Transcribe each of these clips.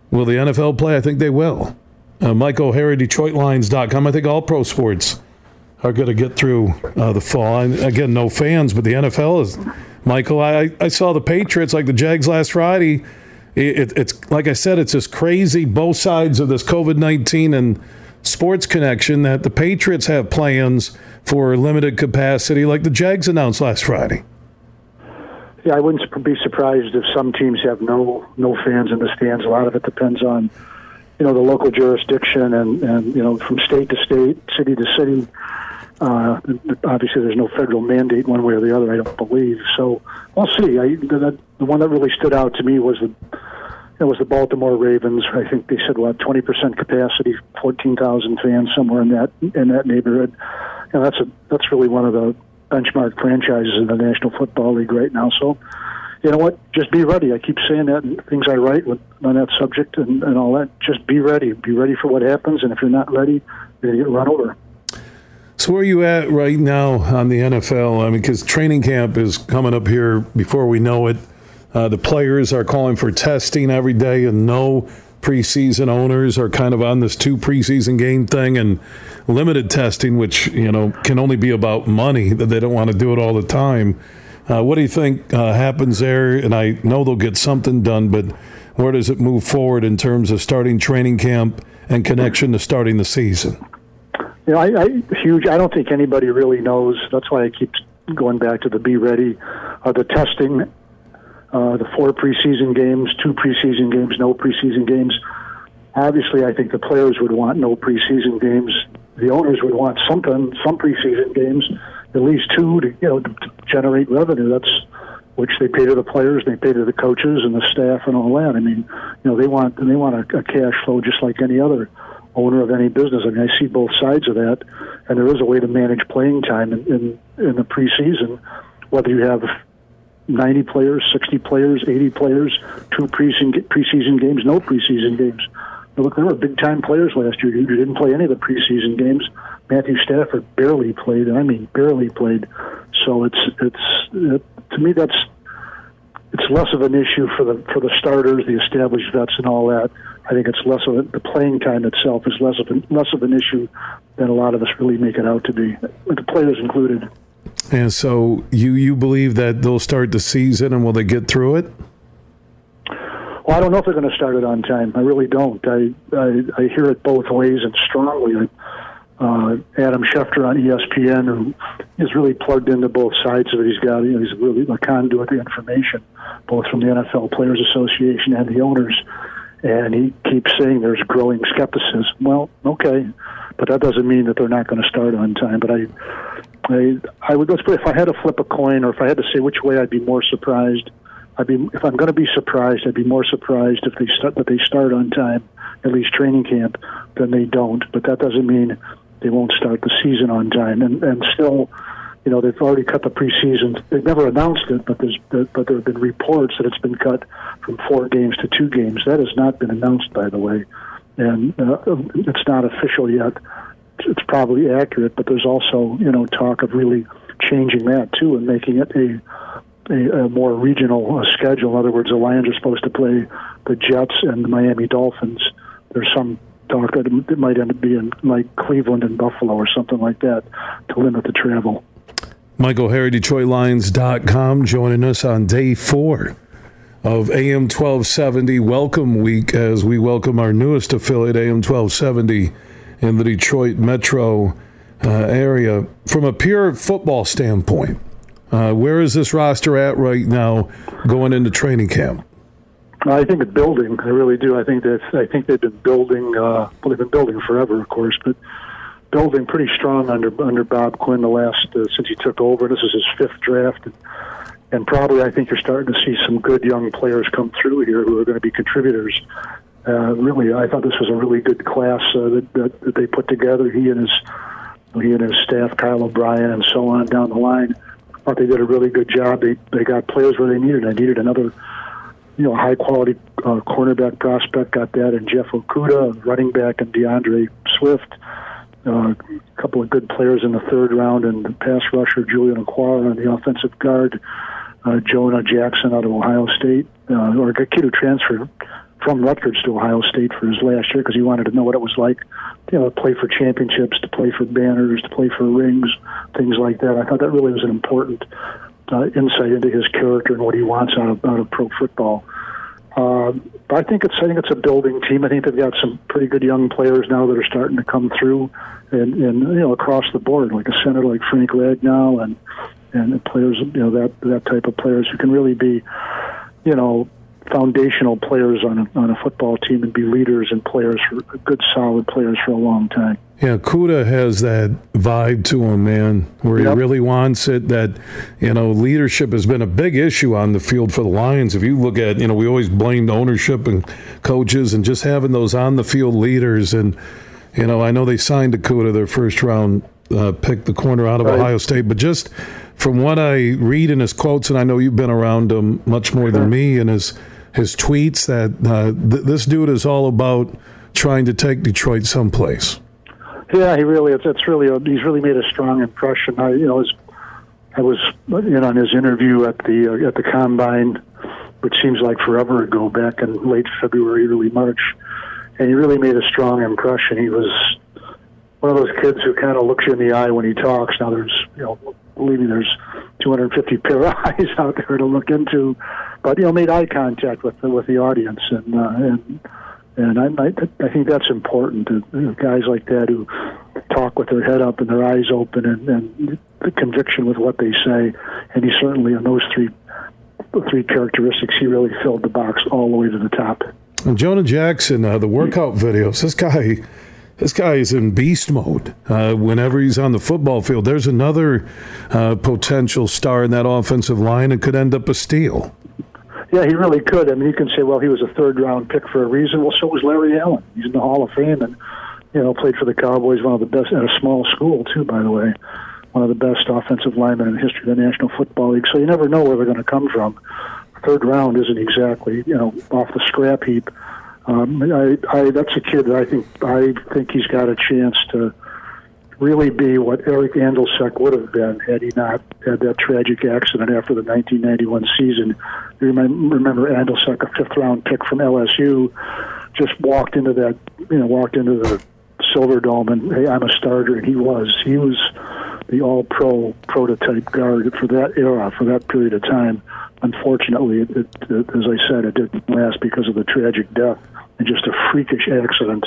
Will the NFL play? I think they will. Mike O'Hara, DetroitLions.com. I think all pro sports are going to get through the fall. And again, no fans, but the NFL is. Michael, I saw the Patriots, like the Jags last Friday. It's like I said, it's just crazy, both sides of this COVID-19 and sports connection, that the Patriots have plans for limited capacity like the Jags announced last Friday. Yeah, I wouldn't be surprised if some teams have no fans in the stands. A lot of it depends on, the local jurisdiction and from state to state, city to city. Obviously, there's no federal mandate one way or the other, I don't believe. So we'll see. The one that really stood out to me was the Baltimore Ravens. I think they said 20% capacity, 14,000 fans, somewhere in that neighborhood. That's really one of the benchmark franchises in the National Football League right now. So, you know what? Just be ready. I keep saying that in things I write on that subject and all that. Just be ready. Be ready for what happens. And if you're not ready, you're going to get run over. So where are you at right now on the NFL? I mean, because training camp is coming up here before we know it. The players are calling for testing every day, and no preseason owners are kind of on this 2 preseason game thing and limited testing, which, can only be about money, that they don't want to do it all the time. What do you think happens there? And I know they'll get something done, but where does it move forward in terms of starting training camp and connection to starting the season? I don't think anybody really knows. That's why I keep going back to the be ready. The testing, the 4 preseason games, 2 preseason games, no preseason games. Obviously, I think the players would want no preseason games. The owners would want some preseason games, at least 2 to generate revenue. That's which they pay to the players, they pay to the coaches and the staff and all that. I mean, they want a cash flow just like any other owner of any business. I mean, I see both sides of that, and there is a way to manage playing time in the preseason, whether you have 90 players, 60 players, 80 players, 2 preseason games, no preseason games. Now, look, there were big-time players last year who didn't play any of the preseason games. Matthew Stafford barely played, and I mean barely played. So to me, it's less of an issue for the starters, the established vets, and all that. I think it's less of the playing time itself is less of an issue than a lot of us really make it out to be, with the players included. And so you believe that they'll start the season, and will they get through it? Well, I don't know if they're going to start it on time. I really don't. I hear it both ways and strongly. Adam Schefter on ESPN, who is really plugged into both sides of it. He's really a conduit of information, both from the NFL Players Association and the owners. And he keeps saying there's growing skepticism. Well, okay, but that doesn't mean that they're not going to start on time. But I would, let's put, if I had to flip a coin, or if I had to say which way I'd be more surprised, if I'm going to be surprised, I'd be more surprised if they start on time, at least training camp, than they don't. But that doesn't mean they won't start the season on time. And still, they've already cut the preseason. They've never announced it, but there have been reports that it's been cut from 4 games to 2 games. That has not been announced, by the way, and it's not official yet. It's probably accurate, but there's also talk of really changing that too and making it a more regional schedule. In other words, the Lions are supposed to play the Jets and the Miami Dolphins. There's some talk that it might end up being like Cleveland and Buffalo or something like that to limit the travel. Mike O'Hara, DetroitLions.com, joining us on day 4 of AM 1270 Welcome Week, as we welcome our newest affiliate, AM 1270, in the Detroit metro area. From a pure football standpoint, where is this roster at right now going into training camp? I think it's building. I really do. I think they've been building. They've been building forever, of course, but building pretty strong under Bob Quinn since he took over. This is his 5th draft, and probably I think you're starting to see some good young players come through here who are going to be contributors. Really, I thought this was a really good class that they put together. He and his staff, Kyle O'Brien, and so on down the line. I thought they did a really good job. They got players where they needed. I needed another high quality cornerback prospect. Got that, and Jeff Okudah, running back, and DeAndre Swift. A couple of good players in the 3rd round, and the pass rusher Julian Okwara, and the offensive guard Jonah Jackson out of Ohio State, or a kid who transferred from Rutgers to Ohio State for his last year because he wanted to know what it was like, to play for championships, to play for banners, to play for rings, things like that. I thought that really was an important insight into his character and what he wants out of pro football. But I think it's a building team. I think they've got some pretty good young players now that are starting to come through, and across the board, like a center like Frank Ragnow and players, that type of players who can really be, foundational players on a football team and be leaders and players for good, solid players for a long time. Yeah, Kuda has that vibe to him, man, where he really wants it. That, leadership has been a big issue on the field for the Lions. If you look at, we always blamed ownership and coaches and just having those on-the-field leaders. And, I know they signed Kuda, their first-round pick, the corner out of Ohio State. But just from what I read in his quotes, and I know you've been around him much more than me, and his tweets, that this dude is all about trying to take Detroit someplace. Yeah, he really is. He's really made a strong impression. I was in on his interview at the Combine, which seems like forever ago, back in late February, early March, and he really made a strong impression. He was one of those kids who kind of looks you in the eye when he talks. Now believe me, there's 250 pair of eyes out there to look into, but made eye contact with the audience, and I think that's important. Guys like that who talk with their head up and their eyes open and the conviction with what they say. And he certainly, in those three characteristics, he really filled the box all the way to the top. And Jonah Jackson, the workout videos, this guy is in beast mode whenever he's on the football field. There's another potential star in that offensive line and could end up a steal. Yeah, he really could. I mean, you can say, well, he was a third-round pick for a reason. Well, so was Larry Allen. He's in the Hall of Fame and, played for the Cowboys, one of the best, at a small school, too, by the way. One of the best offensive linemen in the history of the National Football League. So you never know where they're going to come from. Third round isn't exactly, off the scrap heap. That's a kid that I think he's got a chance to really be what Eric Andolsek would have been had he not had that tragic accident after the 1991 season. You remember Andolsek, a fifth-round pick from LSU, just walked into the Silverdome and, hey, I'm a starter, and he was the all-pro prototype guard for that era, for that period of time. Unfortunately, it, as I said, it didn't last because of the tragic death and just a freakish accident,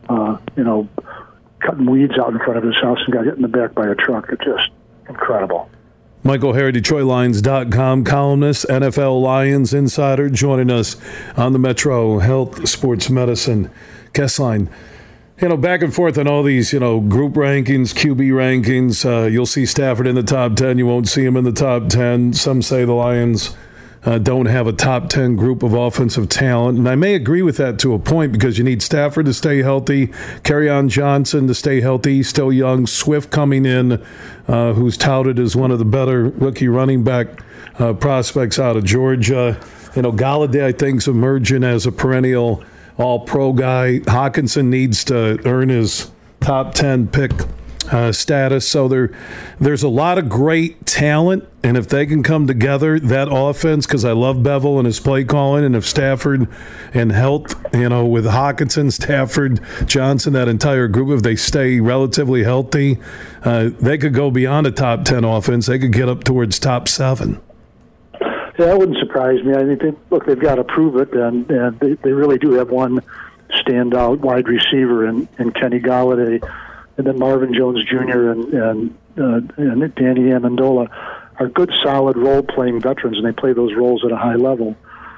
cutting weeds out in front of his house and got hit in the back by a truck. It's just incredible. Mike O'Hara, DetroitLions.com columnist, NFL Lions insider, joining us on the Metro Health Sports Medicine guest line. Back and forth on all these, group rankings, QB rankings. You'll see Stafford in the top 10. You won't see him in the top 10. Some say the Lions don't have a top 10 group of offensive talent. And I may agree with that to a point because you need Stafford to stay healthy, Kerryon Johnson to stay healthy, still young, Swift coming in, who's touted as one of the better rookie running back prospects out of Georgia. Galladay, I think, is emerging as a perennial all-pro guy. Hockenson needs to earn his top 10 pick status. So there's a lot of great talent, and if they can come together, that offense, because I love Bevel and his play calling, and if Stafford and health, with Hockenson, Stafford, Johnson, that entire group, if they stay relatively healthy, they could go beyond a top 10 offense. They could get up towards top 7. Yeah, that wouldn't surprise me. I think they've got to prove it, and they really do have one standout wide receiver in Kenny Galladay, and then Marvin Jones Jr. and Danny Amendola are good, solid role-playing veterans, and they play those roles at a high level.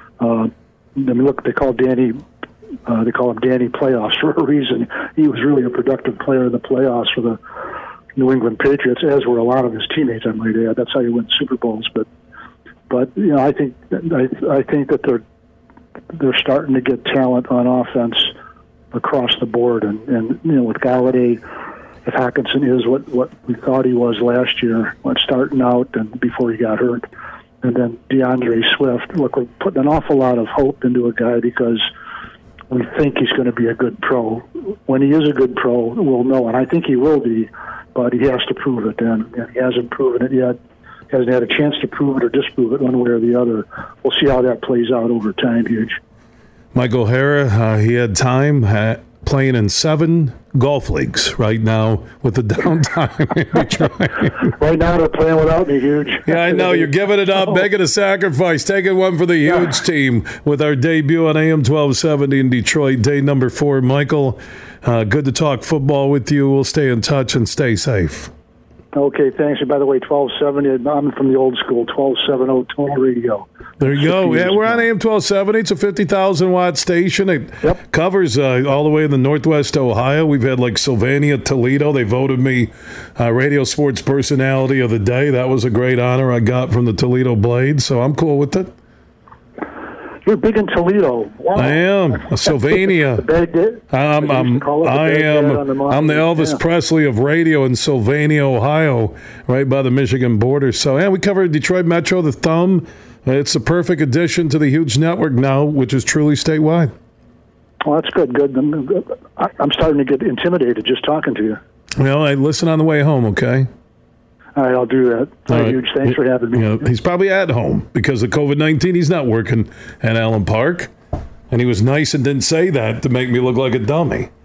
They call him Danny Playoffs for a reason. He was really a productive player in the playoffs for the New England Patriots, as were a lot of his teammates, I might add. That's how you win Super Bowls, But I think that they're starting to get talent on offense across the board, and with Galladay, if Hockenson is what we thought he was last year, starting out and before he got hurt, and then DeAndre Swift. Look, we're putting an awful lot of hope into a guy because we think he's going to be a good pro. When he is a good pro, we'll know, and I think he will be, but he has to prove it, and he hasn't proven it yet. Hasn't had a chance to prove it or disprove it one way or the other. We'll see how that plays out over time, Huge. Michael Hara, he had time playing in 7 golf leagues right now with the downtime in Detroit. Right now they're playing without me, Huge. Yeah, I know. You're giving it up, making a sacrifice, taking one for the Huge team with our debut on AM 1270 in Detroit, day number 4. Michael, good to talk football with you. We'll stay in touch and stay safe. Okay, thanks. And by the way, 1270, I'm from the old school, 1270 Total Radio. There you go. Yeah, we're on AM 1270. It's a 50,000-watt station. It covers all the way in the Northwest Ohio. We've had like Sylvania, Toledo. They voted me Radio Sports Personality of the Day. That was a great honor I got from the Toledo Blade, so I'm cool with it. You're big in Toledo. Wow. I am. Sylvania. I'm the Elvis Presley of radio in Sylvania, Ohio, right by the Michigan border. So, yeah, we covered Detroit Metro, the Thumb. It's the perfect addition to the Huge network now, which is truly statewide. Well, that's good. Good. I'm starting to get intimidated just talking to you. Well, I listen on the way home, okay? All right, I'll do that. All right. Huge. Thanks for having me. You know, he's probably at home because of COVID-19. He's not working at Allen Park. And he was nice and didn't say that to make me look like a dummy.